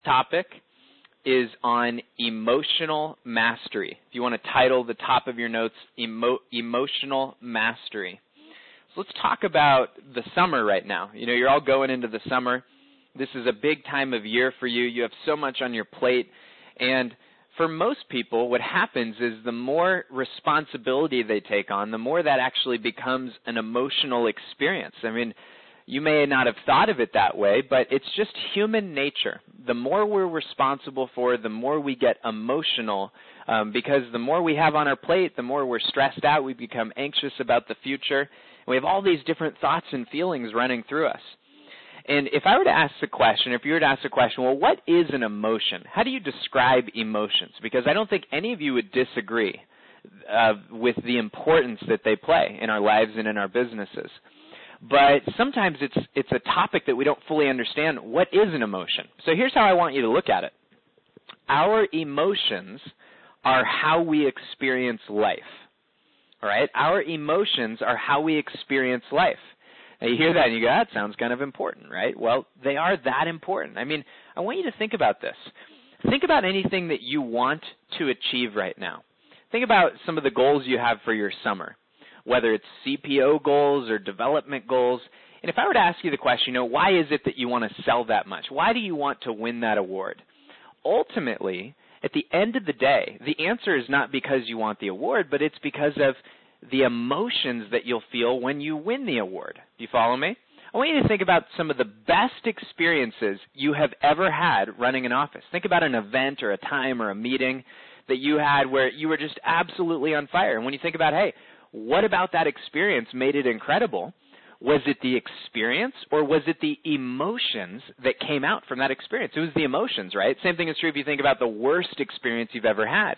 topic is on emotional mastery. If you want to title the top of your notes, emotional mastery. So let's talk about the summer right now. You know, you're all going into the summer. This is a big time of year for you. You have so much on your plate. And for most people, what happens is the more responsibility they take on, the more that actually becomes an emotional experience. I mean, you may not have thought of it that way, but it's just human nature. The more we're responsible for, the more we get emotional, because the more we have on our plate, the more we're stressed out, we become anxious about the future. And we have all these different thoughts and feelings running through us. And if I were to ask the question, if you were to ask the question, well, what is an emotion? How do you describe emotions? Because I don't think any of you would disagree with the importance that they play in our lives and in our businesses. But sometimes it's a topic that we don't fully understand. What is an emotion? So here's how I want you to look at it. Our emotions are how we experience life. All right? Our emotions are how we experience life. Now you hear that and you go, that sounds kind of important, right? Well, they are that important. I mean, I want you to think about this. Think about anything that you want to achieve right now. Think about some of the goals you have for your summer, whether it's CPO goals or development goals. And if I were to ask you the question, why is it that you want to sell that much? Why do you want to win that award? Ultimately, at the end of the day, the answer is not because you want the award, but it's because of the emotions that you'll feel when you win the award. Do you follow me? I want you to think about some of the best experiences you have ever had running an office. Think about an event or a time or a meeting that you had where you were just absolutely on fire. And when you think about, hey, what about that experience made it incredible? Was it the experience or was it the emotions that came out from that experience? It was the emotions, right? Same thing is true if you think about the worst experience you've ever had.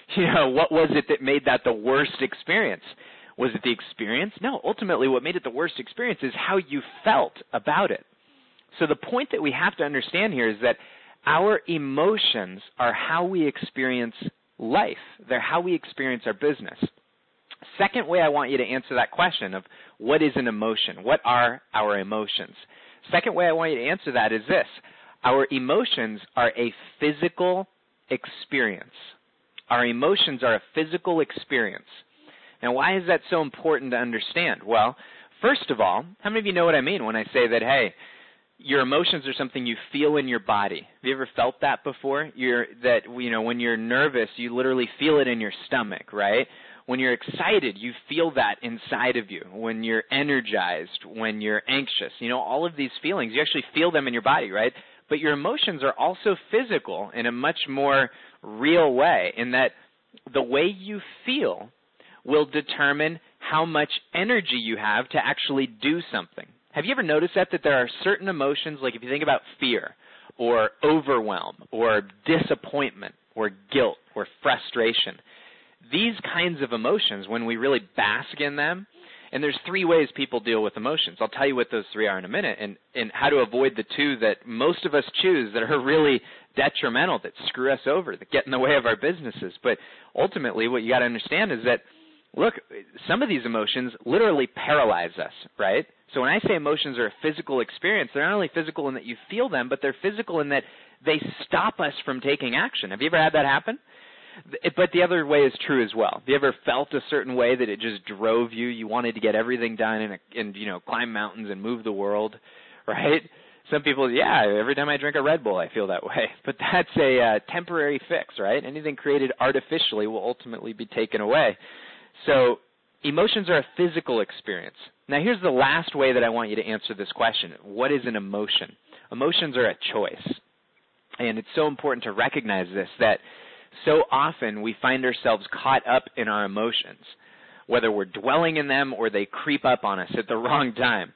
What was it that made that the worst experience? Was it the experience? No, ultimately what made it the worst experience is how you felt about it. So the point that we have to understand here is that our emotions are how we experience life. They're how we experience our business. Second way I want you to answer that question of what is an emotion? What are our emotions? Second way I want you to answer that is this. Our emotions are a physical experience. Our emotions are a physical experience. Now, why is that so important to understand? Well, first of all, how many of you know what I mean when I say that, hey, your emotions are something you feel in your body? Have you ever felt that before? When you're nervous, you literally feel it in your stomach, right? When you're excited, you feel that inside of you. When you're energized, when you're anxious, all of these feelings, you actually feel them in your body, right? But your emotions are also physical in a much more real way, in that the way you feel will determine how much energy you have to actually do something. Have you ever noticed that there are certain emotions, like if you think about fear or overwhelm or disappointment or guilt or frustration, these kinds of emotions, when we really bask in them, and there's three ways people deal with emotions. I'll tell you what those three are in a minute, and how to avoid the two that most of us choose that are really detrimental, that screw us over, that get in the way of our businesses. But ultimately, what you got to understand is that, look, some of these emotions literally paralyze us, right? So when I say emotions are a physical experience, they're not only physical in that you feel them, but they're physical in that they stop us from taking action. Have you ever had that happen? But the other way is true as well. Have you ever felt a certain way that it just drove you? You wanted to get everything done and climb mountains and move the world, right? Some people, every time I drink a Red Bull, I feel that way. But that's a temporary fix, right? Anything created artificially will ultimately be taken away. So emotions are a physical experience. Now, here's the last way that I want you to answer this question. What is an emotion? Emotions are a choice. And it's so important to recognize this, that so often we find ourselves caught up in our emotions, whether we're dwelling in them or they creep up on us at the wrong time.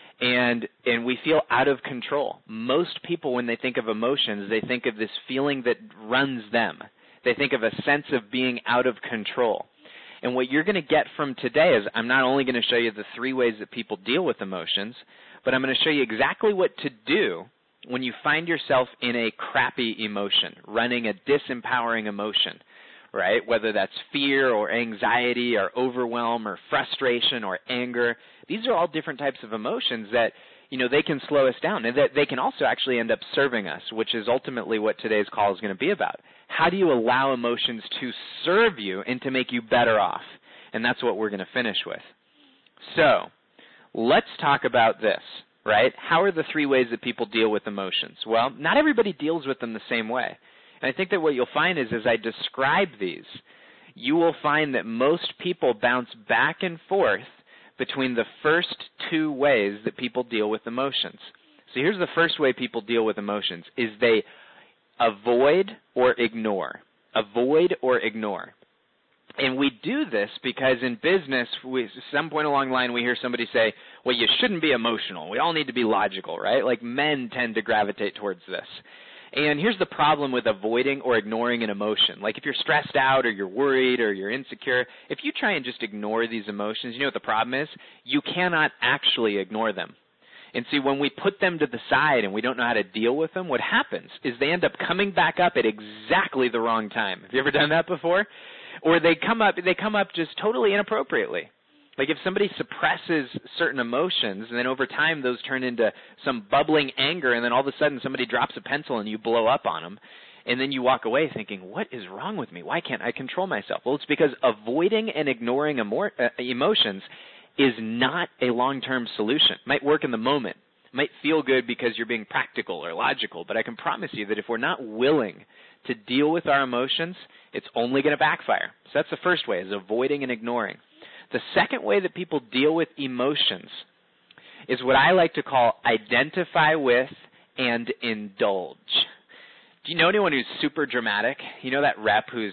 And we feel out of control. Most people, when they think of emotions, they think of this feeling that runs them. They think of a sense of being out of control. And what you're going to get from today is I'm not only going to show you the three ways that people deal with emotions, but I'm going to show you exactly what to do when you find yourself in a crappy emotion, running a disempowering emotion, right? Whether that's fear or anxiety or overwhelm or frustration or anger. These are all different types of emotions that they can slow us down. And they can also actually end up serving us, which is ultimately what today's call is going to be about. How do you allow emotions to serve you and to make you better off? And that's what we're going to finish with. So let's talk about this, right? How are the three ways that people deal with emotions? Well, not everybody deals with them the same way. And I think that what you'll find is as I describe these, you will find that most people bounce back and forth between the first two ways that people deal with emotions. So here's the first way people deal with emotions, is they avoid or ignore. Avoid or ignore. And we do this because in business, at some point along the line, we hear somebody say, well, you shouldn't be emotional. We all need to be logical, right? Like men tend to gravitate towards this. And here's the problem with avoiding or ignoring an emotion. Like if you're stressed out or you're worried or you're insecure, if you try and just ignore these emotions, you know what the problem is? You cannot actually ignore them. And see, when we put them to the side and we don't know how to deal with them, what happens is they end up coming back up at exactly the wrong time. Have you ever done that before? Or they come up just totally inappropriately. Like if somebody suppresses certain emotions and then over time those turn into some bubbling anger and then all of a sudden somebody drops a pencil and you blow up on them and then you walk away thinking, what is wrong with me? Why can't I control myself? Well, it's because avoiding and ignoring emotions is not a long-term solution. It might work in the moment. It might feel good because you're being practical or logical, but I can promise you that if we're not willing to deal with our emotions, it's only going to backfire. So that's the first way, is avoiding and ignoring. The second way that people deal with emotions is what I like to call identify with and indulge. Do you know anyone who's super dramatic? You know that rep who's,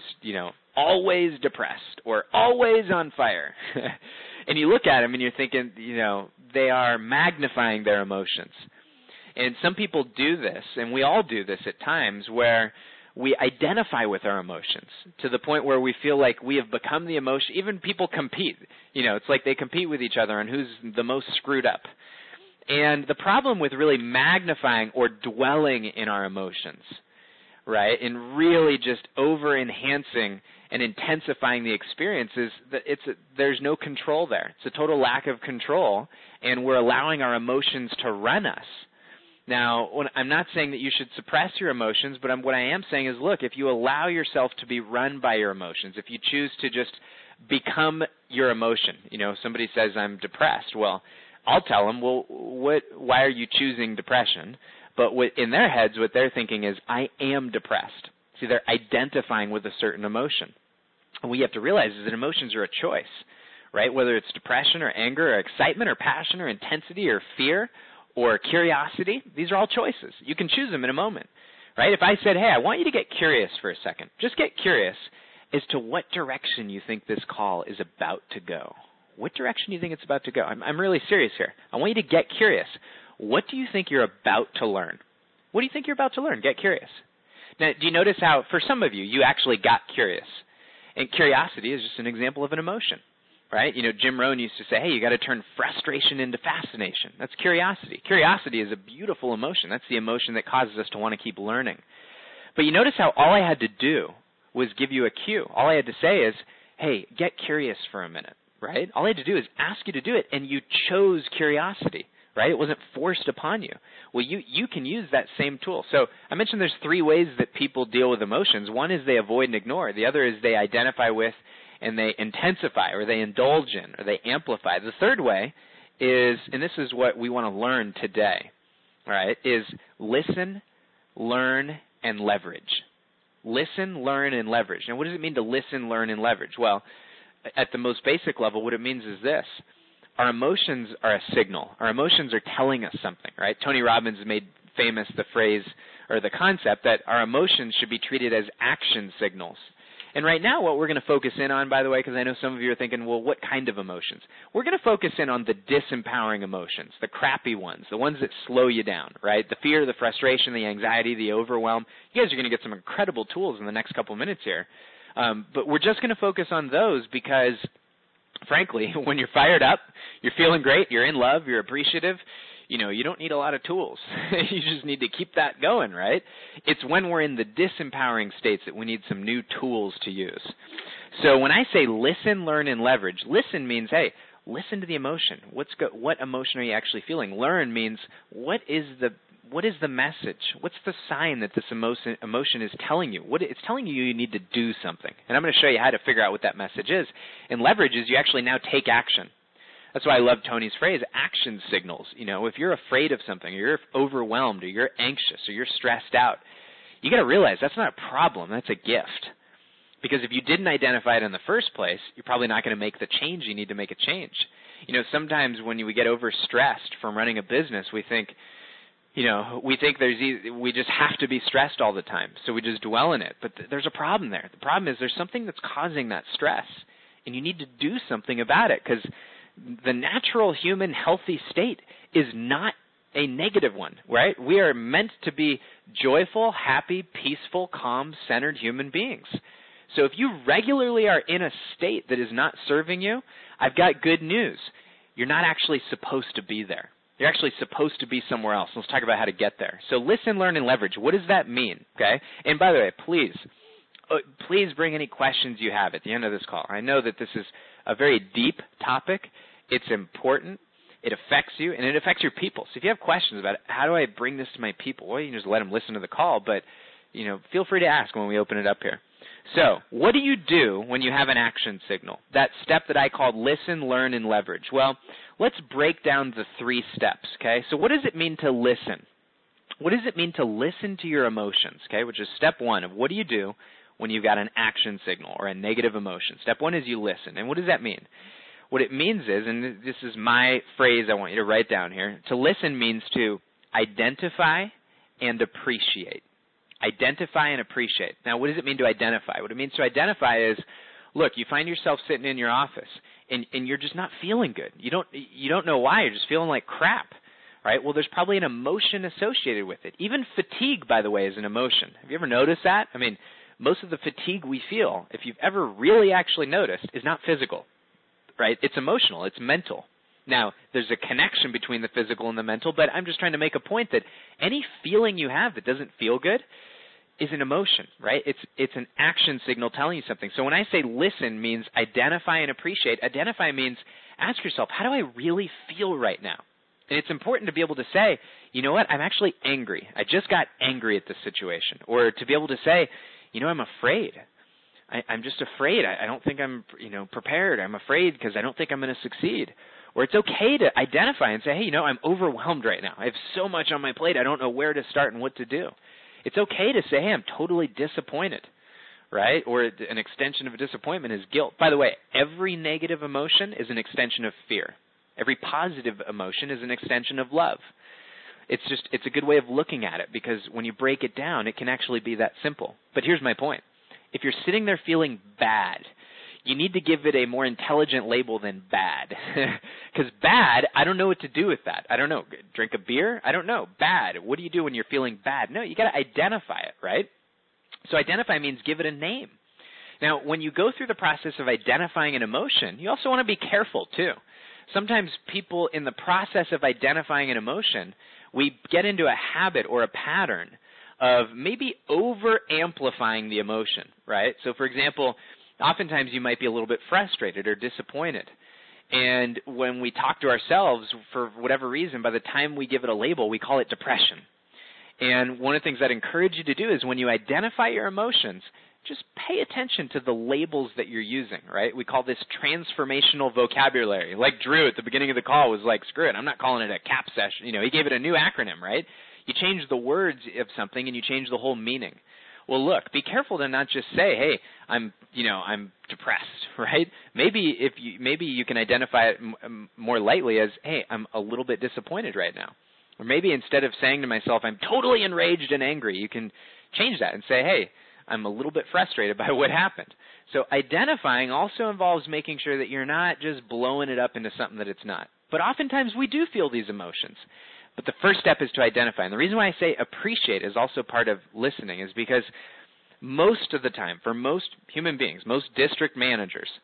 always depressed or always on fire? And you look at them and you're thinking, they are magnifying their emotions. And some people do this, and we all do this at times, where we identify with our emotions to the point where we feel like we have become the emotion. Even people compete. It's like they compete with each other on who's the most screwed up. And the problem with really magnifying or dwelling in our emotions, right, and really just over-enhancing and intensifying the experience is that there's no control there. It's a total lack of control, and we're allowing our emotions to run us. Now, I'm not saying that you should suppress your emotions, but what I am saying is, look, if you allow yourself to be run by your emotions, if you choose to just become your emotion, somebody says, I'm depressed. Well, I'll tell them, well, why are you choosing depression? But in their heads, what they're thinking is, I am depressed. See, they're identifying with a certain emotion. And what you have to realize is that emotions are a choice, right? Whether it's depression or anger or excitement or passion or intensity or fear or curiosity, these are all choices. You can choose them in a moment, right? If I said, hey, I want you to get curious for a second, just get curious as to what direction you think this call is about to go. What direction do you think it's about to go? I'm really serious here. I want you to get curious. What do you think you're about to learn? What do you think you're about to learn? Get curious. Now, do you notice how, for some of you, you actually got curious? And curiosity is just an example of an emotion, right? Jim Rohn used to say, hey, you got to turn frustration into fascination. That's curiosity. Curiosity is a beautiful emotion. That's the emotion that causes us to want to keep learning. But you notice how all I had to do was give you a cue. All I had to say is, hey, get curious for a minute, right? All I had to do is ask you to do it, and you chose curiosity, right? It wasn't forced upon you. Well, you can use that same tool. So I mentioned there's three ways that people deal with emotions. One is they avoid and ignore. The other is they identify with and they intensify, or they indulge in, or they amplify. The third way is, and this is what we want to learn today, all right, is listen, learn, and leverage. Listen, learn, and leverage. Now, what does it mean to listen, learn, and leverage? Well, at the most basic level, what it means is this. Our emotions are a signal. Our emotions are telling us something, right? Tony Robbins made famous the phrase or the concept that our emotions should be treated as action signals. And right now what we're going to focus in on, by the way, because I know some of you are thinking, well, what kind of emotions? We're going to focus in on the disempowering emotions, the crappy ones, the ones that slow you down, right? The fear, the frustration, the anxiety, the overwhelm. You guys are going to get some incredible tools in the next couple minutes here. But we're just going to focus on those because, frankly, when you're fired up, you're feeling great, you're in love, you're appreciative, you don't need a lot of tools. You just need to keep that going, right? It's when we're in the disempowering states that we need some new tools to use. So when I say listen, learn, and leverage, listen means, hey, listen to the emotion. What emotion are you actually feeling? Learn means what is the message? What's the sign that this emotion is telling you? It's telling you need to do something. And I'm going to show you how to figure out what that message is. And leverage is you actually now take action. That's why I love Tony's phrase, action signals. If you're afraid of something, or you're overwhelmed, or you're anxious, or you're stressed out, you got to realize that's not a problem. That's a gift. Because if you didn't identify it in the first place, you're probably not going to make the change you need to make a change. Sometimes when we get overstressed from running a business, we think we just have to be stressed all the time, so we just dwell in it. But there's a problem there. The problem is there's something that's causing that stress, and you need to do something about it, because the natural human healthy state is not a negative one, right? We are meant to be joyful, happy, peaceful, calm, centered human beings. So if you regularly are in a state that is not serving you, I've got good news. You're not actually supposed to be there. You're actually supposed to be somewhere else. Let's talk about how to get there. So listen, learn, and leverage. What does that mean? Okay? And by the way, please bring any questions you have at the end of this call. I know that this is a very deep topic. It's important. It affects you, and it affects your people. So if you have questions about it, how do I bring this to my people? Well, you can just let them listen to the call, but feel free to ask when we open it up here. So what do you do when you have an action signal? That step that I called listen, learn, and leverage. Well, let's break down the 3 steps, okay? So what does it mean to listen? What does it mean to listen to your emotions, okay, which is step 1 of what do you do when you've got an action signal or a negative emotion? Step 1 is you listen. And what does that mean? What it means is, and this is my phrase I want you to write down here, to listen means to identify and appreciate. Identify and appreciate. Now, what does it mean to identify? What it means to identify is, look, you find yourself sitting in your office, and you're just not feeling good. You don't know why. You're just feeling like crap, right? Well, there's probably an emotion associated with it. Even fatigue, by the way, is an emotion. Have you ever noticed that? I mean, most of the fatigue we feel, if you've ever really actually noticed, is not physical, right? It's emotional. It's mental. Now, there's a connection between the physical and the mental, but I'm just trying to make a point that any feeling you have that doesn't feel good is an emotion, right? It's an action signal telling you something. So when I say listen means identify and appreciate, identify means ask yourself, how do I really feel right now? And it's important to be able to say, you know what, I'm actually angry. I just got angry at this situation. Or to be able to say, I'm afraid. I'm just afraid. I don't think I'm, prepared. I'm afraid because I don't think I'm going to succeed. Or it's okay to identify and say, hey, I'm overwhelmed right now. I have so much on my plate. I don't know where to start and what to do. It's okay to say, hey, I'm totally disappointed, right? Or an extension of a disappointment is guilt. By the way, every negative emotion is an extension of fear. Every positive emotion is an extension of love. It's a good way of looking at it, because when you break it down, it can actually be that simple. But here's my point. If you're sitting there feeling bad, you need to give it a more intelligent label than bad. Because bad, I don't know what to do with that. I don't know. Drink a beer? I don't know. Bad. What do you do when you're feeling bad? No, you got to identify it, right? So identify means give it a name. Now, when you go through the process of identifying an emotion, you also want to be careful too. Sometimes people, in the process of identifying an emotion, we get into a habit or a pattern of maybe over-amplifying the emotion, right? So, for example, oftentimes you might be a little bit frustrated or disappointed. And when we talk to ourselves, for whatever reason, by the time we give it a label, we call it depression. And one of the things I'd encourage you to do is when you identify your emotions, just pay attention to the labels that you're using, right? We call this transformational vocabulary. Like Drew at the beginning of the call was like, screw it, I'm not calling it a CAP session. He gave it a new acronym, right? You change the words of something and you change the whole meaning. Well, look, be careful to not just say, hey, I'm depressed, right? Maybe you can identify it more lightly as, hey, I'm a little bit disappointed right now. Or maybe instead of saying to myself, I'm totally enraged and angry, you can change that and say, hey, I'm a little bit frustrated by what happened. So identifying also involves making sure that you're not just blowing it up into something that it's not. But oftentimes we do feel these emotions. But the first step is to identify. And the reason why I say appreciate is also part of listening is because most of the time, for most human beings, most district managers,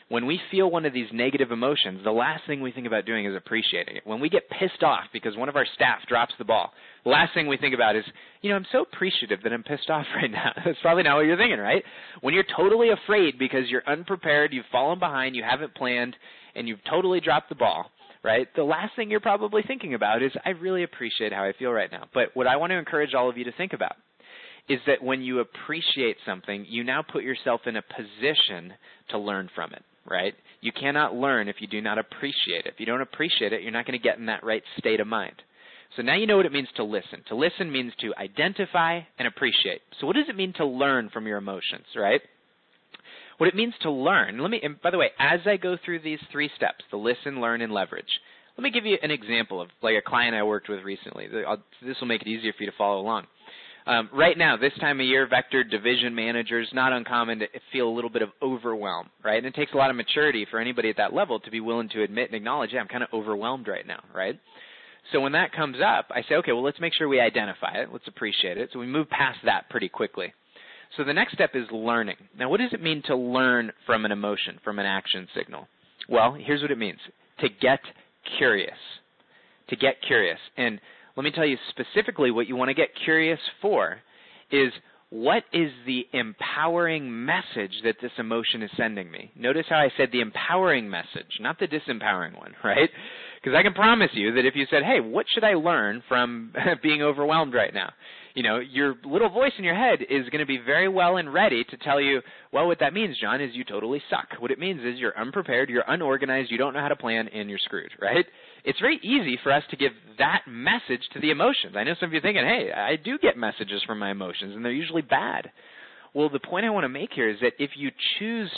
when we feel one of these negative emotions, the last thing we think about doing is appreciating it. When we get pissed off because one of our staff drops the ball, the last thing we think about is, I'm so appreciative that I'm pissed off right now. That's probably not what you're thinking, right? When you're totally afraid because you're unprepared, you've fallen behind, you haven't planned, and you've totally dropped the ball, right? The last thing you're probably thinking about is, I really appreciate how I feel right now. But what I want to encourage all of you to think about is that when you appreciate something, you now put yourself in a position to learn from it, right? You cannot learn if you do not appreciate it. If you don't appreciate it, you're not going to get in that right state of mind. So now you know what it means to listen. To listen means to identify and appreciate. So what does it mean to learn from your emotions, right? What it means to learn, and by the way, as I go through these 3 steps, the listen, learn, and leverage, let me give you an example of like a client I worked with recently. This will make it easier for you to follow along. Right now, this time of year, Vector division managers, not uncommon to feel a little bit of overwhelm, right? And it takes a lot of maturity for anybody at that level to be willing to admit and acknowledge, I'm kind of overwhelmed right now, right? So when that comes up, I say, okay, well, let's make sure we identify it. Let's appreciate it. So we move past that pretty quickly. So the next step is learning. Now, what does it mean to learn from an emotion, from an action signal? Well, here's what it means, to get curious. To get curious. And let me tell you specifically what you want to get curious for is, what is the empowering message that this emotion is sending me? Notice how I said the empowering message, not the disempowering one, right? Because I can promise you that if you said, hey, what should I learn from being overwhelmed right now? Your little voice in your head is going to be very well and ready to tell you, well, what that means, John, is you totally suck. What it means is you're unprepared, you're unorganized, you don't know how to plan, and you're screwed, right? It's very easy for us to give that message to the emotions. I know some of you are thinking, hey, I do get messages from my emotions, and they're usually bad. Well, the point I want to make here is that if you choose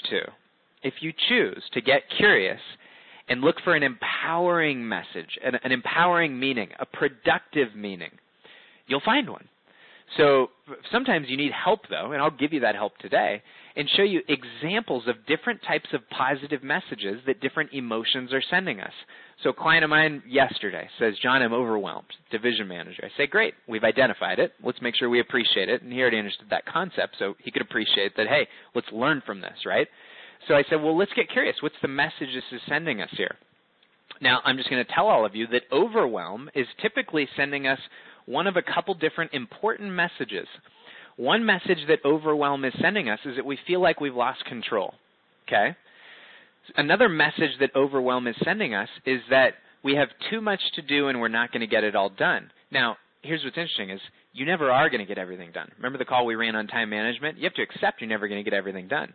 to get curious and look for an empowering message, an empowering meaning, a productive meaning, you'll find one. So sometimes you need help, though, and I'll give you that help today, and show you examples of different types of positive messages that different emotions are sending us. So a client of mine yesterday says, John, I'm overwhelmed, division manager. I say, great, we've identified it. Let's make sure we appreciate it. And he already understood that concept, so he could appreciate that, hey, let's learn from this, right? So I said, well, let's get curious. What's the message this is sending us here? Now, I'm just going to tell all of you that overwhelm is typically sending us one of a couple different important messages. One message that overwhelm is sending us is that we feel like we've lost control, okay? Another message that overwhelm is sending us is that we have too much to do and we're not going to get it all done. Now, here's what's interesting is you never are going to get everything done. Remember the call we ran on time management? You have to accept you're never going to get everything done.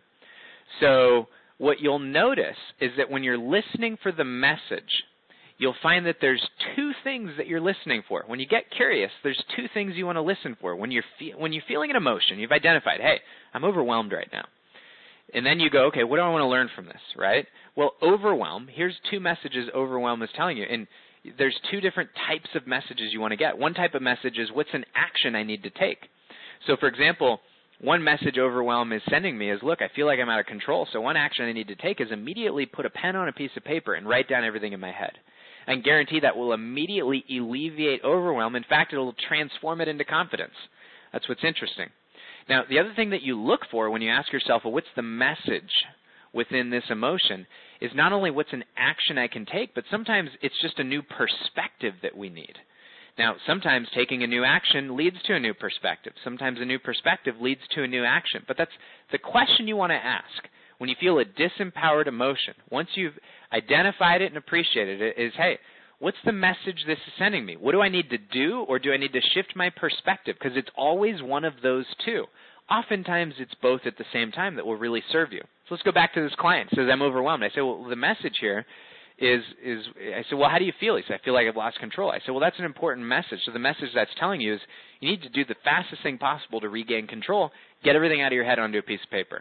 So what you'll notice is that when you're listening for the message, you'll find that there's 2 things that you're listening for. When you get curious, there's 2 things you want to listen for. When you're feeling an emotion, you've identified, hey, I'm overwhelmed right now. And then you go, okay, what do I want to learn from this, right? Well, overwhelm, here's 2 messages overwhelm is telling you. And there's 2 different types of messages you want to get. One type of message is, what's an action I need to take? So, for example, one message overwhelm is sending me is, look, I feel like I'm out of control, so one action I need to take is immediately put a pen on a piece of paper and write down everything in my head. I can guarantee that will immediately alleviate overwhelm. In fact, it will transform it into confidence. That's what's interesting. Now, the other thing that you look for when you ask yourself, well, what's the message within this emotion, is not only what's an action I can take, but sometimes it's just a new perspective that we need. Now, sometimes taking a new action leads to a new perspective. Sometimes a new perspective leads to a new action. But that's the question you want to ask when you feel a disempowered emotion. Once you've identified it and appreciated it, is, hey, what's the message this is sending me? What do I need to do, or do I need to shift my perspective? Because it's always one of those 2. Oftentimes it's both at the same time that will really serve you. So let's go back to this client. He says, I'm overwhelmed. I say, well, the message here is I said, well, how do you feel? He said, I feel like I've lost control. I said, well, that's an important message. So the message that's telling you is you need to do the fastest thing possible to regain control, get everything out of your head onto a piece of paper.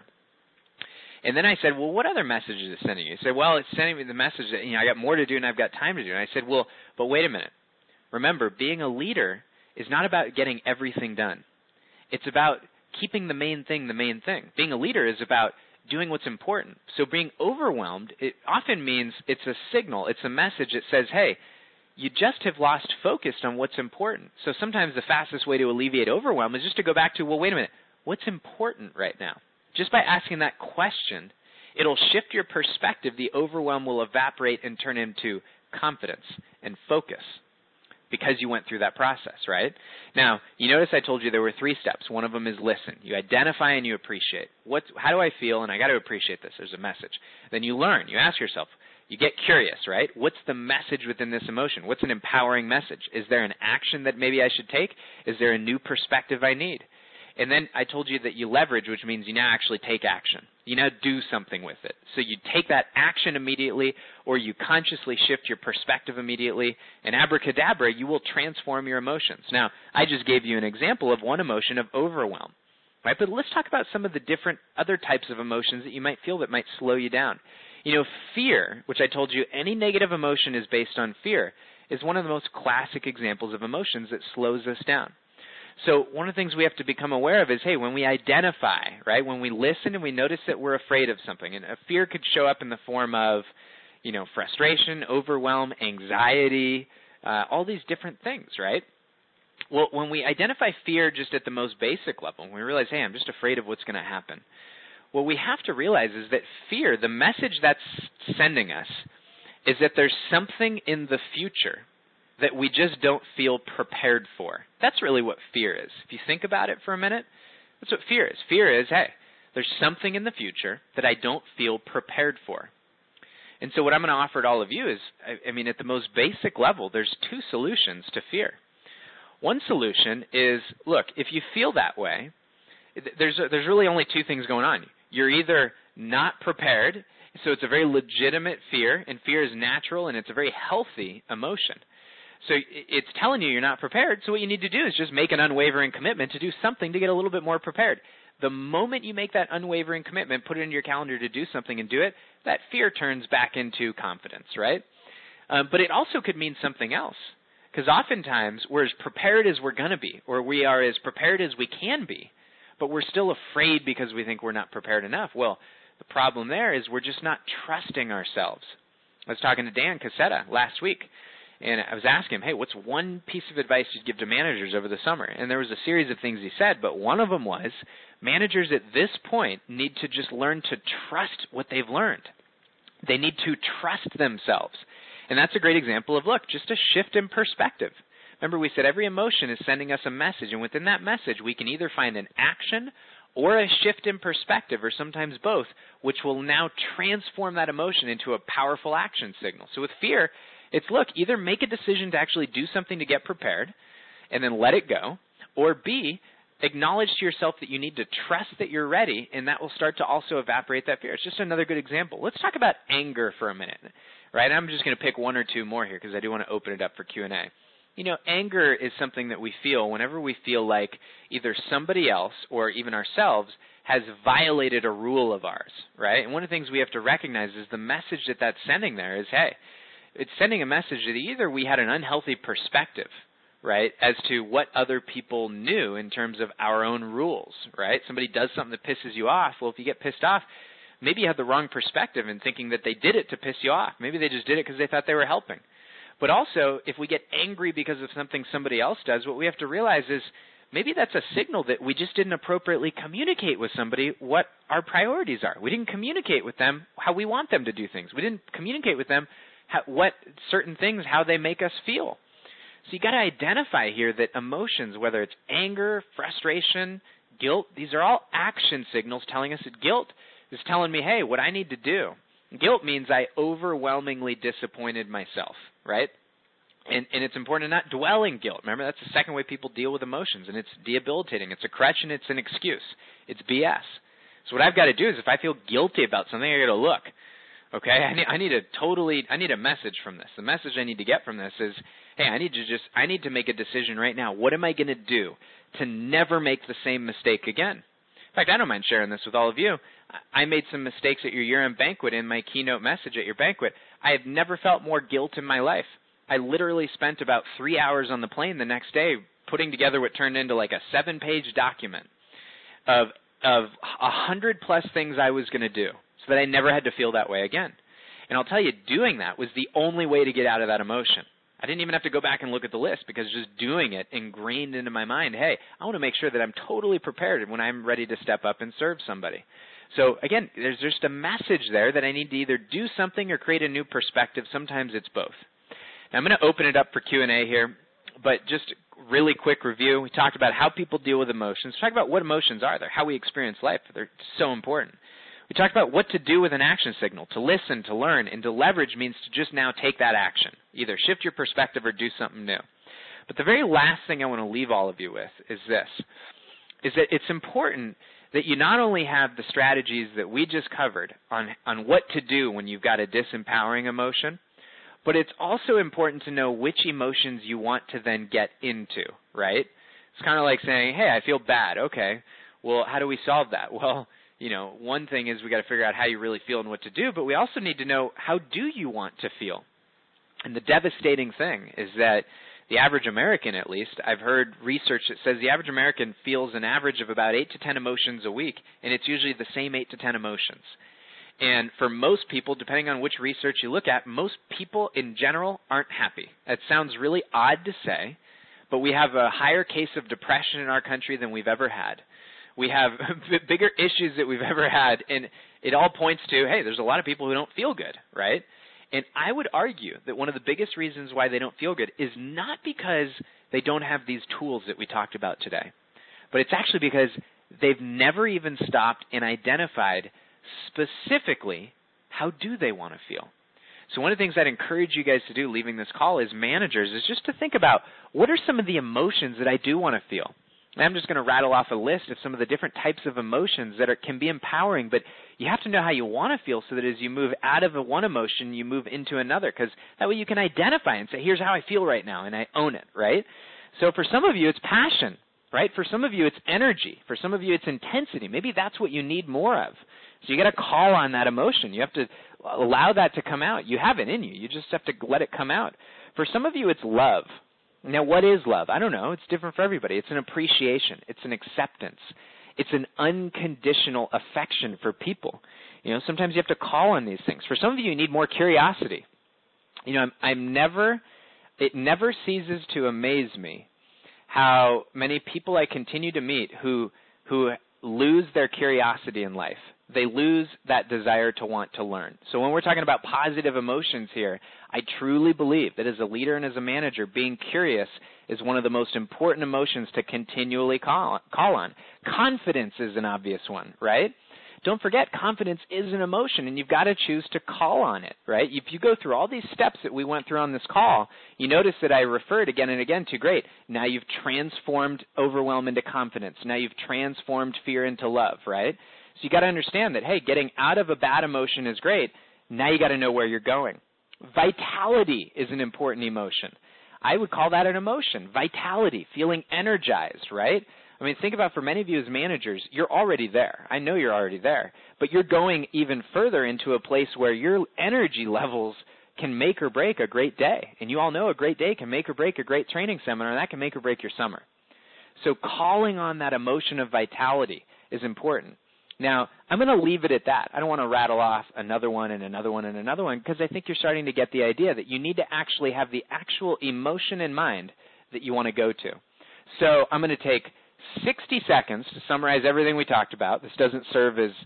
And then I said, well, what other message is it sending you? He said, well, it's sending me the message that, I got more to do and I've got time to do. And I said, well, but wait a minute. Remember, being a leader is not about getting everything done. It's about keeping the main thing the main thing. Being a leader is about doing what's important. So being overwhelmed, it often means it's a signal. It's a message that says, hey, you just have lost focus on what's important. So sometimes the fastest way to alleviate overwhelm is just to go back to, well, wait a minute, what's important right now? Just by asking that question, It'll shift your perspective. The overwhelm will evaporate and turn into confidence and focus because you went through that process, right? Now, you notice I told you there were 3 steps. One of them is listen. You identify and you appreciate. How do I feel? And I got to appreciate this. There's a message. Then you learn. You ask yourself. You get curious, right? What's the message within this emotion? What's an empowering message? Is there an action that maybe I should take? Is there a new perspective I need? And then I told you that you leverage, which means you now actually take action. You now do something with it. So you take that action immediately, or you consciously shift your perspective immediately, and abracadabra, you will transform your emotions. Now, I just gave you an example of one emotion of overwhelm, right? But let's talk about some of the different other types of emotions that you might feel that might slow you down. You know, fear, which I told you any negative emotion is based on fear, is one of the most classic examples of emotions that slows us down. So one of the things we have to become aware of is, hey, when we identify, right, when we listen and we notice that we're afraid of something, and a fear could show up in the form of, you know, frustration, overwhelm, anxiety, all these different things, right? Well, when we identify fear just at the most basic level, when we realize, hey, I'm just afraid of what's going to happen, what we have to realize is that fear, the message that's sending us, is that there's something in the future that we just don't feel prepared for. That's really what fear is. If you think about it for a minute, that's what fear is. Fear is, hey, there's something in the future that I don't feel prepared for. And so what I'm going to offer to all of you is, I mean, at the most basic level, there's 2 solutions to fear. One solution is, look, if you feel that way, there's really only 2 things going on. You're either not prepared, so it's a very legitimate fear, and fear is natural, and it's a very healthy emotion. So it's telling you you're not prepared, so what you need to do is just make an unwavering commitment to do something to get a little bit more prepared. The moment you make that unwavering commitment, put it in your calendar to do something and do it, that fear turns back into confidence, right? But it also could mean something else, because oftentimes we're as prepared as we're going to be, or we are as prepared as we can be, but we're still afraid because we think we're not prepared enough. Well, the problem there is we're just not trusting ourselves. I was talking to Dan Cassetta last week, and I was asking him, hey, what's one piece of advice you'd give to managers over the summer? And there was a series of things he said, but one of them was managers at this point need to just learn to trust what they've learned. They need to trust themselves. And that's a great example of, look, just a shift in perspective. Remember, we said every emotion is sending us a message, and within that message, we can either find an action or a shift in perspective, or sometimes both, which will now transform that emotion into a powerful action signal. So with fear, it's, look, either make a decision to actually do something to get prepared and then let it go, or B, acknowledge to yourself that you need to trust that you're ready, and that will start to also evaporate that fear. It's just another good example. Let's talk about anger for a minute, right? I'm just going to pick 1 or 2 more here because I do want to open it up for Q&A. You know, anger is something that we feel whenever we feel like either somebody else or even ourselves has violated a rule of ours, right? And one of the things we have to recognize is the message that that's sending there is, hey, it's sending a message that either we had an unhealthy perspective, right, as to what other people knew in terms of our own rules, right? Somebody does something that pisses you off. Well, if you get pissed off, maybe you have the wrong perspective in thinking that they did it to piss you off. Maybe they just did it because they thought they were helping. But also, if we get angry because of something somebody else does, what we have to realize is maybe that's a signal that we just didn't appropriately communicate with somebody what our priorities are. We didn't communicate with them how we want them to do things. We didn't communicate with them what certain things, how they make us feel. So you got to identify here that emotions, whether it's anger, frustration, guilt, these are all action signals telling us that guilt is telling me, hey, what I need to do. Guilt means I overwhelmingly disappointed myself, right? And it's important to not dwell in guilt. Remember, that's the second way people deal with emotions, and it's debilitating. It's a crutch and it's an excuse. It's BS. So what I've got to do is if I feel guilty about something, I got to look. Okay, I need a message from this. The message I need to get from this is, hey, I need to make a decision right now. What am I going to do to never make the same mistake again? In fact, I don't mind sharing this with all of you. I made some mistakes at your year-end banquet in my keynote message at your banquet. I have never felt more guilt in my life. I literally spent about 3 hours on the plane the next day putting together what turned into like a 7-page document of 100+ things I was going to do so that I never had to feel that way again. And I'll tell you, doing that was the only way to get out of that emotion. I didn't even have to go back and look at the list because just doing it ingrained into my mind, hey, I want to make sure that I'm totally prepared when I'm ready to step up and serve somebody. So again, there's just a message there that I need to either do something or create a new perspective. Sometimes it's both. Now I'm going to open it up for Q&A here, but just really quick review. We talked about how people deal with emotions. We talked about what emotions are. They're how we experience life. They're so important. We talked about what to do with an action signal, to listen, to learn, and to leverage means to just now take that action, either shift your perspective or do something new. But the very last thing I want to leave all of you with is this, is that it's important that you not only have the strategies that we just covered on what to do when you've got a disempowering emotion, but it's also important to know which emotions you want to then get into, right? It's kind of like saying, hey, I feel bad. Okay, well, how do we solve that? Well, one thing is we got to figure out how you really feel and what to do, but we also need to know how do you want to feel. And the devastating thing is that the average American, at least, I've heard research that says the average American feels an average of about 8 to 10 emotions a week, and it's usually the same 8 to 10 emotions. And for most people, depending on which research you look at, most people in general aren't happy. That sounds really odd to say, but we have a higher case of depression in our country than we've ever had. We have bigger issues that we've ever had, and it all points to, hey, there's a lot of people who don't feel good, right? And I would argue that one of the biggest reasons why they don't feel good is not because they don't have these tools that we talked about today, but it's actually because they've never even stopped and identified specifically how do they want to feel. So one of the things I'd encourage you guys to do leaving this call as managers is just to think about what are some of the emotions that I do want to feel. And I'm just going to rattle off a list of some of the different types of emotions that can be empowering, but you have to know how you want to feel so that as you move out of one emotion, you move into another, because that way you can identify and say, here's how I feel right now, and I own it, right? So for some of you, it's passion, right? For some of you, it's energy. For some of you, it's intensity. Maybe that's what you need more of. So you got to call on that emotion. You have to allow that to come out. You have it in you. You just have to let it come out. For some of you, it's love. Now, what is love? I don't know. It's different for everybody. It's an appreciation. It's an acceptance. It's an unconditional affection for people. Sometimes you have to call on these things. For some of you, you need more curiosity. It never ceases to amaze me how many people I continue to meet who lose their curiosity in life. They lose that desire to want to learn. So when we're talking about positive emotions here, I truly believe that as a leader and as a manager, being curious is one of the most important emotions to continually call on. Confidence is an obvious one, right? Don't forget, confidence is an emotion, and you've got to choose to call on it, right? If you go through all these steps that we went through on this call, you notice that I referred again and again to, great, now you've transformed overwhelm into confidence. Now you've transformed fear into love, right? So you got to understand that, hey, getting out of a bad emotion is great. Now you got to know where you're going. Vitality is an important emotion. I would call that an emotion. Vitality, feeling energized, right? I mean, think about for many of you as managers, you're already there. I know you're already there. But you're going even further into a place where your energy levels can make or break a great day. And you all know a great day can make or break a great training seminar, and that can make or break your summer. So calling on that emotion of vitality is important. Now, I'm going to leave it at that. I don't want to rattle off another one and another one and another one, because I think you're starting to get the idea that you need to actually have the actual emotion in mind that you want to go to. So I'm going to take 60 seconds to summarize everything we talked about. This doesn't serve as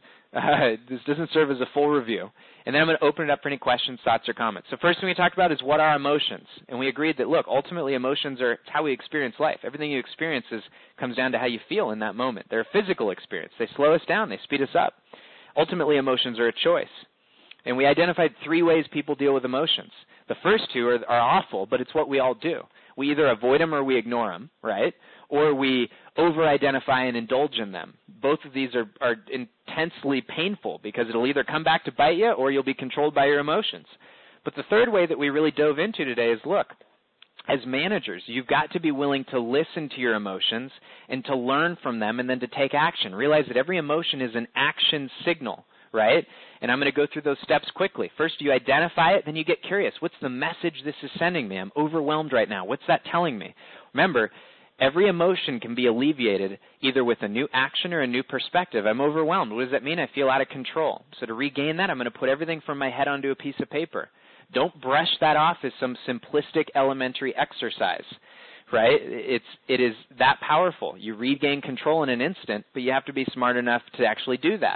a full review. And then I'm going to open it up for any questions, thoughts, or comments. So first thing we talked about is what are emotions? And we agreed that, look, ultimately emotions are how we experience life. Everything you experience comes down to how you feel in that moment. They're a physical experience. They slow us down. They speed us up. Ultimately, emotions are a choice. And we identified 3 ways people deal with emotions. The first 2 are awful, but it's what we all do. We either avoid them or we ignore them, right? Or we over-identify and indulge in them. Both of these are intensely painful because it'll either come back to bite you or you'll be controlled by your emotions. But the third way that we really dove into today is, look, as managers, you've got to be willing to listen to your emotions and to learn from them and then to take action. Realize that every emotion is an action signal, right? And I'm going to go through those steps quickly. First, you identify it, then you get curious. What's the message this is sending me? I'm overwhelmed right now. What's that telling me? Remember, every emotion can be alleviated either with a new action or a new perspective. I'm overwhelmed. What does that mean? I feel out of control. So to regain that, I'm going to put everything from my head onto a piece of paper. Don't brush that off as some simplistic elementary exercise, right? It is that powerful. You regain control in an instant, but you have to be smart enough to actually do that.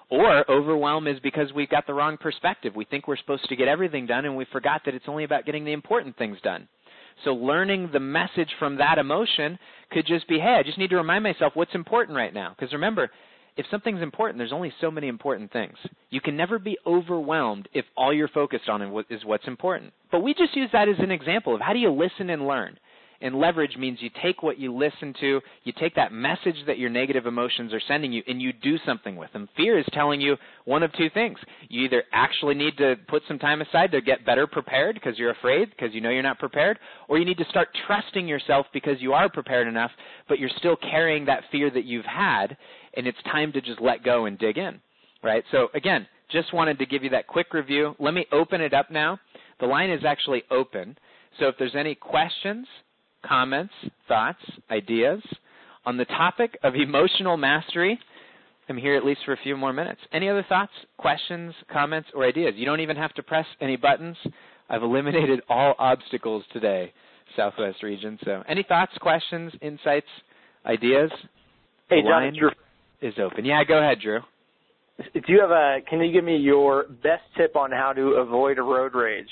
Or overwhelm is because we've got the wrong perspective. We think we're supposed to get everything done, and we forgot that it's only about getting the important things done. So learning the message from that emotion could just be, hey, I just need to remind myself what's important right now. Because remember, if something's important, there's only so many important things. You can never be overwhelmed if all you're focused on is what's important. But we just use that as an example of how do you listen and learn. And leverage means you take what you listen to, you take that message that your negative emotions are sending you, and you do something with them. Fear is telling you one of two things. You either actually need to put some time aside to get better prepared because you're afraid, because you know you're not prepared, or you need to start trusting yourself because you are prepared enough, but you're still carrying that fear that you've had, and it's time to just let go and dig in, right? So, again, just wanted to give you that quick review. Let me open it up now. The line is actually open, so if there's any questions, comments, thoughts, ideas on the topic of emotional mastery, I'm here at least for a few more minutes. Any other thoughts, questions, comments, or ideas? You don't even have to press any buttons. I've eliminated all obstacles today, Southwest region. So any thoughts, questions, insights, ideas? Hey, John, it's Drew. Is open. Yeah, go ahead, Drew. Can you give me your best tip on how to avoid a road rage?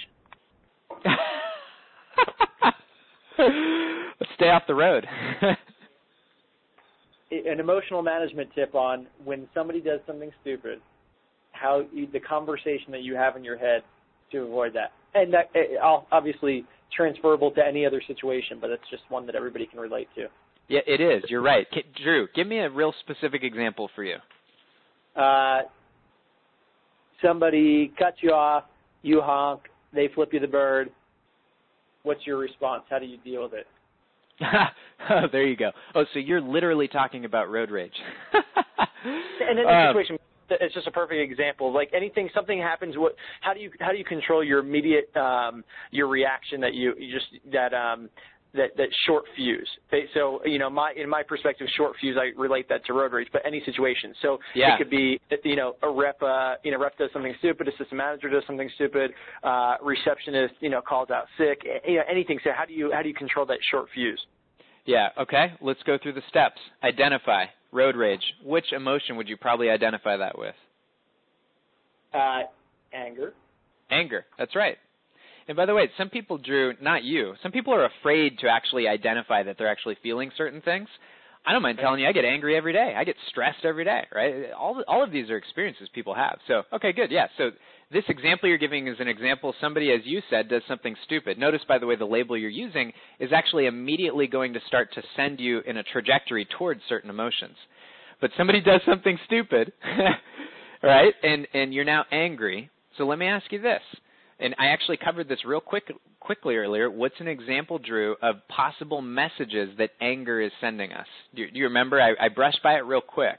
Let's stay off the road. An emotional management tip on when somebody does something stupid, the conversation that you have in your head to avoid that. And that obviously transferable to any other situation, but it's just one that everybody can relate to. Yeah, it is. You're right. Drew, give me a real specific example for you. Somebody cuts you off, you honk, they flip you the bird. What's your response? How do you deal with it? Oh, there you go. Oh, so you're literally talking about road rage. And in this situation, it's just a perfect example. Like something happens. How do you control your immediate your reaction that that short fuse? So in my perspective, short fuse, I relate that to road rage, but any situation. So yeah. It could be a rep rep does something stupid, assistant manager does something stupid, receptionist calls out sick, anything. So how do you control that short fuse? Yeah. Okay. Let's go through the steps. Identify road rage. Which emotion would you probably identify that with? Anger. Anger. That's right. And by the way, some people, Drew, not you, some people are afraid to actually identify that they're actually feeling certain things. I don't mind telling you, I get angry every day. I get stressed every day, right? All of these are experiences people have. So, okay, good, yeah. So this example you're giving is an example somebody, as you said, does something stupid. Notice, by the way, the label you're using is actually immediately going to start to send you in a trajectory towards certain emotions. But somebody does something stupid, right, and you're now angry. So let me ask you this. And I actually covered this real quickly earlier. What's an example, Drew, of possible messages that anger is sending us? Do you remember? I brushed by it real quick.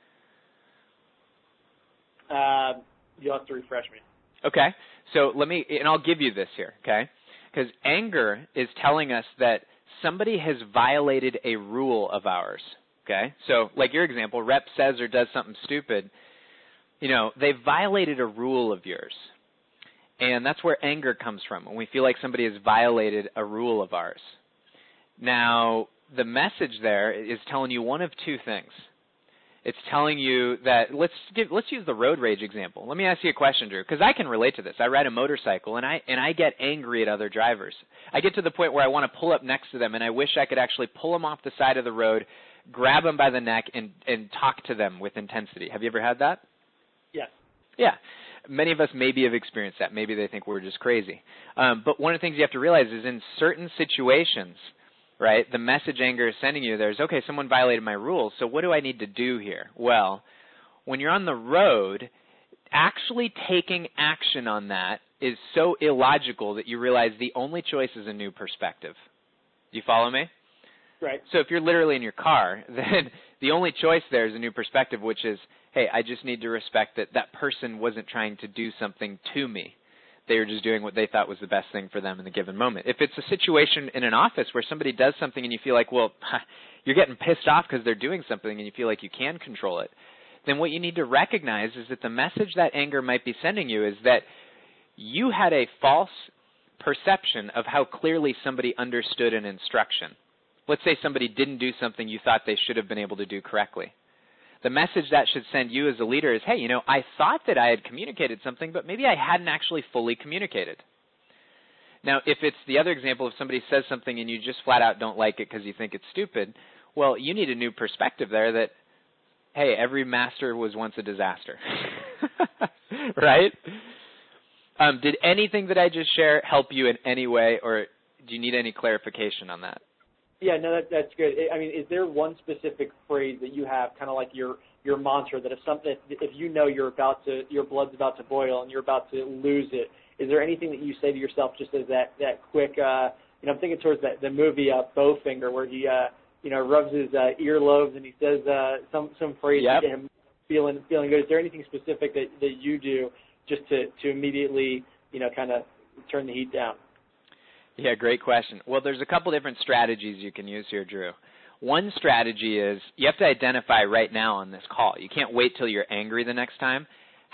You'll have to refresh me. Okay. So I'll give you this here, okay? Because anger is telling us that somebody has violated a rule of ours, okay? So like your example, rep says or does something stupid. They've violated a rule of yours. And that's where anger comes from, when we feel like somebody has violated a rule of ours. Now, the message there is telling you one of two things. It's telling you that, let's use the road rage example. Let me ask you a question, Drew, because I can relate to this. I ride a motorcycle, and I get angry at other drivers. I get to the point where I want to pull up next to them, and I wish I could actually pull them off the side of the road, grab them by the neck, and talk to them with intensity. Have you ever had that? Yes. Yeah. Many of us maybe have experienced that. Maybe they think we're just crazy. But one of the things you have to realize is in certain situations, right, the message anger is sending you there is, okay, someone violated my rules, so what do I need to do here? Well, when you're on the road, actually taking action on that is so illogical that you realize the only choice is a new perspective. Do you follow me? Right. So if you're literally in your car, then the only choice there is a new perspective, which is, hey, I just need to respect that that person wasn't trying to do something to me. They were just doing what they thought was the best thing for them in the given moment. If it's a situation in an office where somebody does something and you feel like, well, you're getting pissed off because they're doing something and you feel like you can control it, then what you need to recognize is that the message that anger might be sending you is that you had a false perception of how clearly somebody understood an instruction. Let's say somebody didn't do something you thought they should have been able to do correctly. The message that should send you as a leader is, hey, I thought that I had communicated something, but maybe I hadn't actually fully communicated. Now, if it's the other example, if somebody says something and you just flat out don't like it because you think it's stupid, well, you need a new perspective there that, hey, every master was once a disaster. Right? Did anything that I just shared help you in any way, or do you need any clarification on that? Yeah, no, that's good. I mean, is there one specific phrase that you have, kind of like your mantra, that if you know your blood's about to boil and you're about to lose it, is there anything that you say to yourself just as that quick? I'm thinking towards the movie Bowfinger, where he rubs his earlobes and he says some phrase to get him feeling good. Is there anything specific that you do just to immediately kind of turn the heat down? Yeah, great question. Well, there's a couple different strategies you can use here, Drew. One strategy is you have to identify right now on this call. You can't wait till you're angry the next time.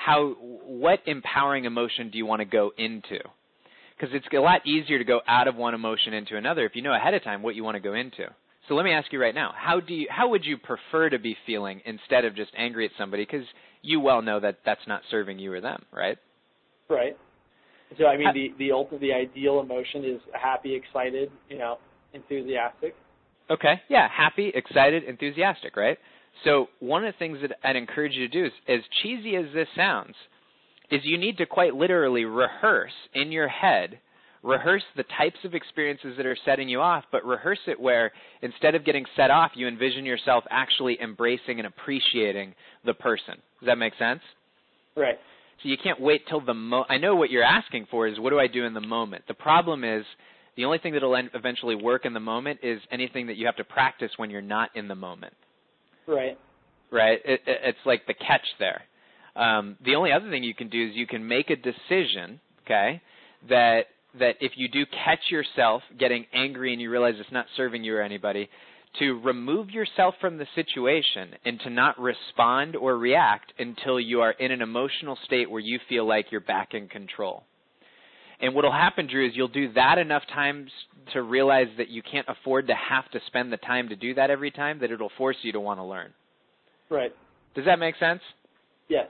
What empowering emotion do you want to go into? Because it's a lot easier to go out of one emotion into another if you know ahead of time what you want to go into. So let me ask you right now, how would you prefer to be feeling instead of just angry at somebody? Because you well know that that's not serving you or them, right? Right. So, I mean, the ideal emotion is happy, excited, enthusiastic. Okay, yeah, happy, excited, enthusiastic, right? So one of the things that I'd encourage you to do is, as cheesy as this sounds, is you need to quite literally rehearse in your head, rehearse the types of experiences that are setting you off, but rehearse it where instead of getting set off, you envision yourself actually embracing and appreciating the person. Does that make sense? Right. So you can't wait till I know what you're asking for is, what do I do in the moment? The problem is the only thing that will eventually work in the moment is anything that you have to practice when you're not in the moment. Right. Right? It's like the catch there. The only other thing you can do is you can make a decision, okay, that if you do catch yourself getting angry and you realize it's not serving you or anybody, to remove yourself from the situation and to not respond or react until you are in an emotional state where you feel like you're back in control. And what will happen, Drew, is you'll do that enough times to realize that you can't afford to have to spend the time to do that every time, that it'll force you to want to learn. Right. Does that make sense? Yes.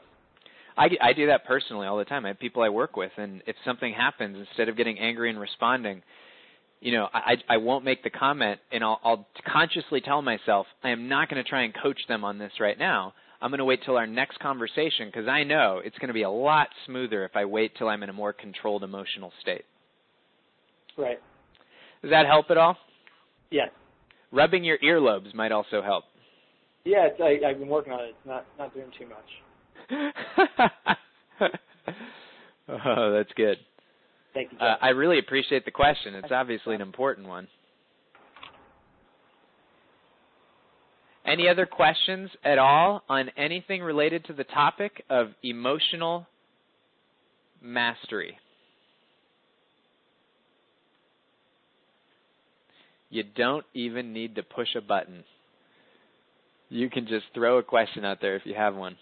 I do that personally all the time. I have people I work with, and if something happens, instead of getting angry and responding, I won't make the comment, and I'll consciously tell myself, I am not going to try and coach them on this right now. I'm going to wait till our next conversation because I know it's going to be a lot smoother if I wait till I'm in a more controlled emotional state. Right. Does that help at all? Yes. Rubbing your earlobes might also help. Yeah, I've been working on it. It's not doing too much. Oh, that's good. Thank you, Jeff. I really appreciate the question. It's obviously an important one. Any other questions at all on anything related to the topic of emotional mastery? You don't even need to push a button. You can just throw a question out there if you have one.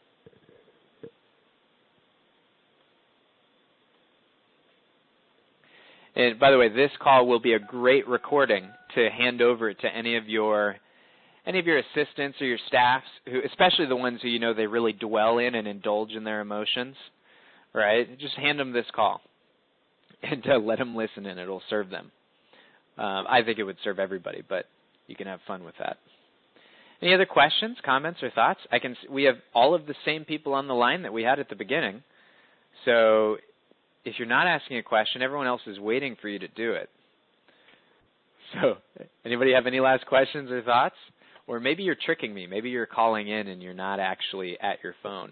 And by the way, this call will be a great recording to hand over to any of your assistants or your staffs, who, especially the ones who they really dwell in and indulge in their emotions, right? Just hand them this call and let them listen, and it'll serve them. I think it would serve everybody, but you can have fun with that. Any other questions, comments, or thoughts? We have all of the same people on the line that we had at the beginning, so if you're not asking a question, everyone else is waiting for you to do it. So, anybody have any last questions or thoughts? Or maybe you're tricking me. Maybe you're calling in and you're not actually at your phone.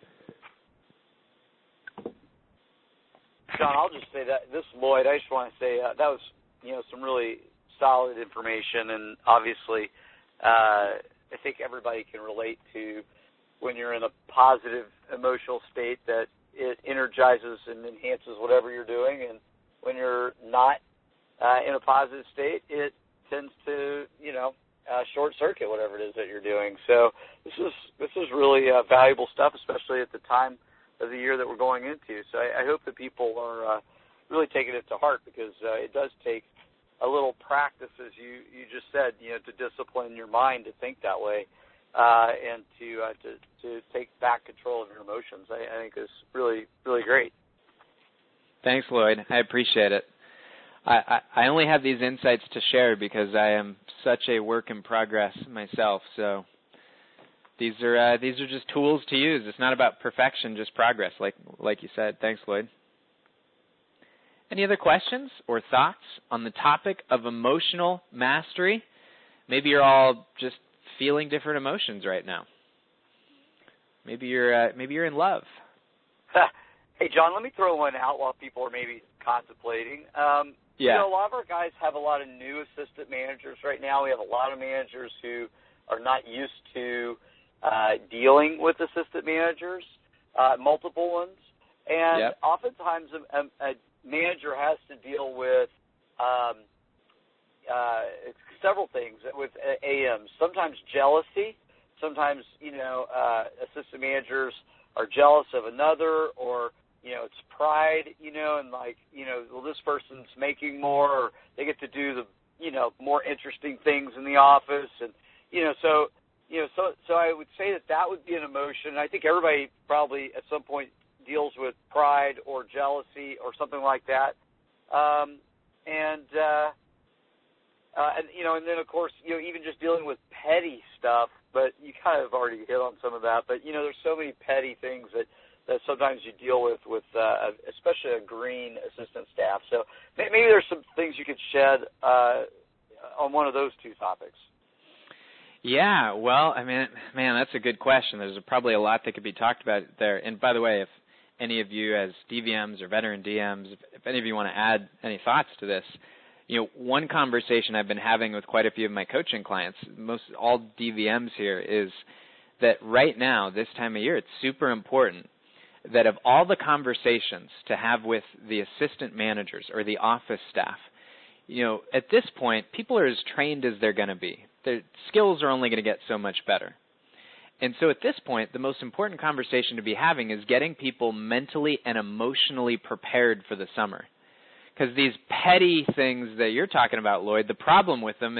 Sean, I'll just say that this is Lloyd. I just want to say that was some really solid information, and obviously I think everybody can relate to when you're in a positive emotional state that it energizes and enhances whatever you're doing, and when you're not in a positive state, it tends to short circuit whatever it is that you're doing. So this is really valuable stuff, especially at the time of the year that we're going into. So I hope that people are really taking it to heart, because it does take a little practice, as you just said, to discipline your mind to think that way. and to take back control of your emotions. I think is really, really great. Thanks, Lloyd. I appreciate it. I only have these insights to share because I am such a work in progress myself. So these are just tools to use. It's not about perfection, just progress, like you said. Thanks, Lloyd. Any other questions or thoughts on the topic of emotional mastery? Maybe you're all just feeling different emotions right now. Maybe you're in love. Hey, John, let me throw one out while people are maybe contemplating. Yeah. You know, a lot of our guys have a lot of new assistant managers right now. We have a lot of managers who are not used to dealing with assistant managers, multiple ones. And oftentimes a manager has to deal with several things with AMs. Sometimes jealousy. Sometimes, assistant managers are jealous of another, or, it's pride, and well, this person's making more, or they get to do the, more interesting things in the office. And, so I would say that would be an emotion. I think everybody probably at some point deals with pride or jealousy or something like that. And then of course, even just dealing with petty stuff, but you kind of already hit on some of that, but there's so many petty things that sometimes you deal with especially a green assistant staff. So maybe there's some things you could shed on one of those two topics. Yeah, well, I mean, man, that's a good question. There's probably a lot that could be talked about there. And by the way, if any of you as DVMs or veteran DMs, if any of you want to add any thoughts to this, one conversation I've been having with quite a few of my coaching clients, most all DVMs here, is that right now, this time of year, it's super important that of all the conversations to have with the assistant managers or the office staff, at this point, people are as trained as they're going to be. Their skills are only going to get so much better. And so at this point, the most important conversation to be having is getting people mentally and emotionally prepared for the summer. Because these petty things that you're talking about, Lloyd, the problem with them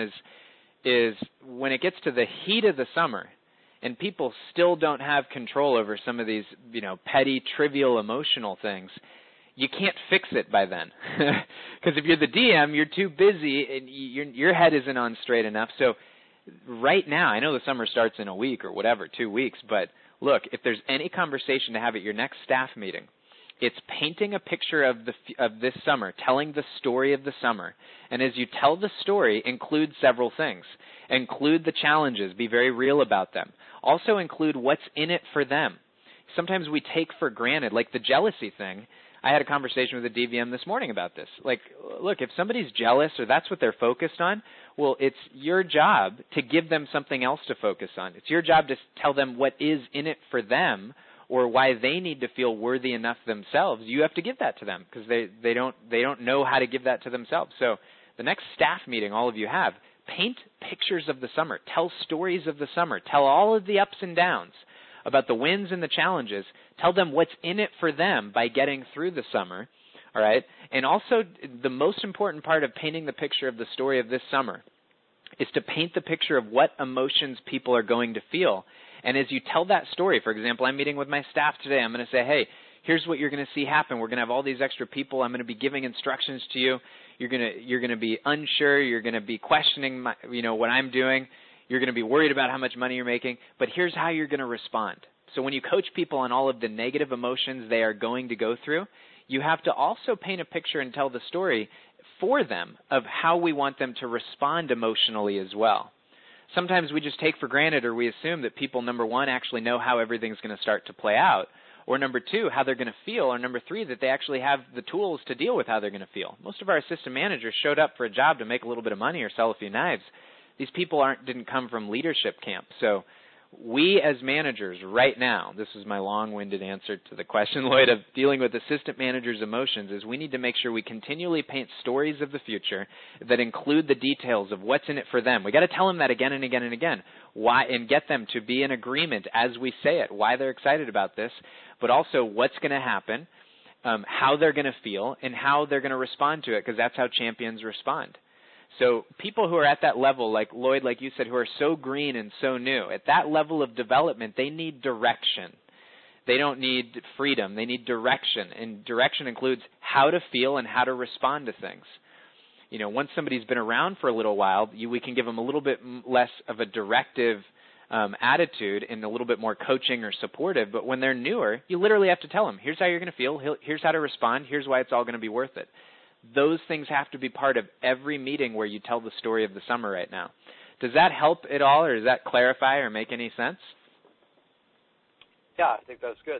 is when it gets to the heat of the summer and people still don't have control over some of these, petty, trivial, emotional things, you can't fix it by then. Because if you're the DM, you're too busy and your head isn't on straight enough. So right now, I know the summer starts in a week or whatever, 2 weeks, but look, if there's any conversation to have at your next staff meeting, it's painting a picture of this summer, telling the story of the summer. And as you tell the story, include several things. Include the challenges. Be very real about them. Also include what's in it for them. Sometimes we take for granted, like the jealousy thing. I had a conversation with a DVM this morning about this. Like, look, if somebody's jealous or that's what they're focused on, well, it's your job to give them something else to focus on. It's your job to tell them what is in it for them, or why they need to feel worthy enough themselves. You have to give that to them because they don't know how to give that to themselves. So the next staff meeting all of you have, paint pictures of the summer. Tell stories of the summer. Tell all of the ups and downs about the wins and the challenges. Tell them what's in it for them by getting through the summer, all right? And also the most important part of painting the picture of the story of this summer is to paint the picture of what emotions people are going to feel. And as you tell that story, for example, I'm meeting with my staff today. I'm going to say, hey, here's what you're going to see happen. We're going to have all these extra people. I'm going to be giving instructions to you. You're going to be unsure. You're going to be questioning what I'm doing. You're going to be worried about how much money you're making. But here's how you're going to respond. So when you coach people on all of the negative emotions they are going to go through, you have to also paint a picture and tell the story for them of how we want them to respond emotionally as well. Sometimes we just take for granted or we assume that people, number one, actually know how everything's going to start to play out, or number two, how they're going to feel, or number three, that they actually have the tools to deal with how they're going to feel. Most of our assistant managers showed up for a job to make a little bit of money or sell a few knives. These people didn't come from leadership camp. So we as managers right now, this is my long-winded answer to the question, Lloyd, of dealing with assistant managers' emotions, is we need to make sure we continually paint stories of the future that include the details of what's in it for them. We got to tell them that again and again and again, why, and get them to be in agreement as we say it, why they're excited about this, but also what's going to happen, how they're going to feel, and how they're going to respond to it, because that's how champions respond. So people who are at that level, like Lloyd, like you said, who are so green and so new, at that level of development, they need direction. They don't need freedom. They need direction. And direction includes how to feel and how to respond to things. You know, once somebody's been around for a little while, we can give them a little bit less of a directive attitude and a little bit more coaching or supportive. But when they're newer, you literally have to tell them, here's how you're going to feel, here's how to respond, here's why it's all going to be worth it. Those things have to be part of every meeting where you tell the story of the summer right now. Does that help at all, or does that clarify or make any sense? Yeah, I think that's good.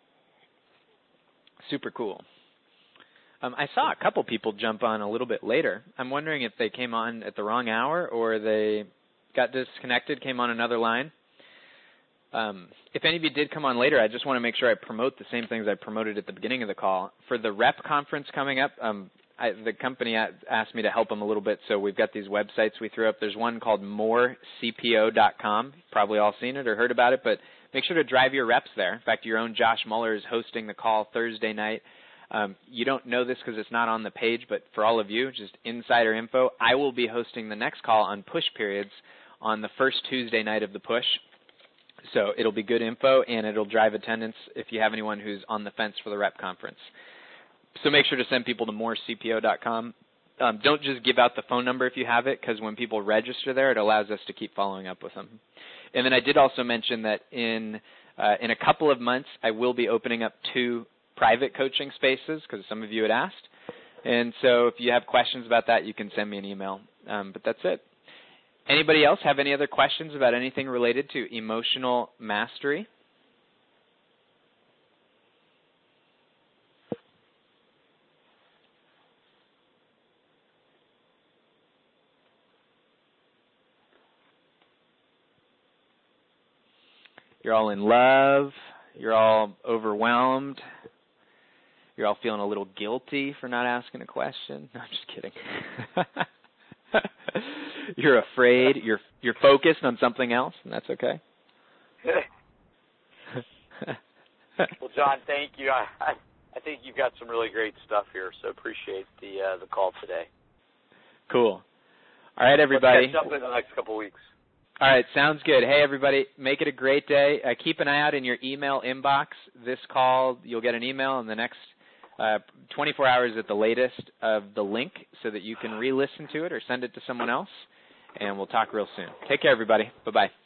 Super cool. I saw a couple people jump on a little bit later. I'm wondering if they came on at the wrong hour or they got disconnected, came on another line. If any of you did come on later, I just want to make sure I promote the same things I promoted at the beginning of the call. For the REP conference coming up, the company asked me to help them a little bit, so we've got these websites we threw up. There's one called morecpo.com. You've probably all seen it or heard about it, but make sure to drive your reps there. In fact, your own Josh Muller is hosting the call Thursday night. You don't know this because it's not on the page, but for all of you, just insider info, I will be hosting the next call on push periods on the first Tuesday night of the push. So it'll be good info, and it'll drive attendance if you have anyone who's on the fence for the REP conference. So make sure to send people to morecpo.com. Don't just give out the phone number if you have it, because when people register there, it allows us to keep following up with them. And then I did also mention that in a couple of months, I will be opening up 2 private coaching spaces, because some of you had asked. And so if you have questions about that, you can send me an email. But that's it. Anybody else have any other questions about anything related to emotional mastery? You're all in love. You're all overwhelmed. You're all feeling a little guilty for not asking a question. No, I'm just kidding. You're afraid. You're focused on something else, and that's okay. Well, John, thank you. I think you've got some really great stuff here, so appreciate the call today. Cool. All right, everybody. Let's catch up in the next couple of weeks. All right, sounds good. Hey, everybody, make it a great day. Keep an eye out in your email inbox. This call, you'll get an email in the next 24 hours at the latest of the link so that you can re-listen to it or send it to someone else, and we'll talk real soon. Take care, everybody. Bye-bye.